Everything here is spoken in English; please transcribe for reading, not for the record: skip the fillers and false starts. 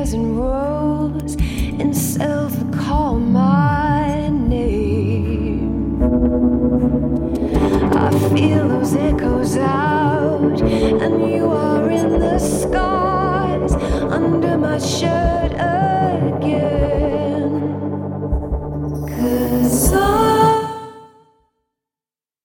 and rose in silver call my name. I feel those echoes out, and you are in the skies under my shirt.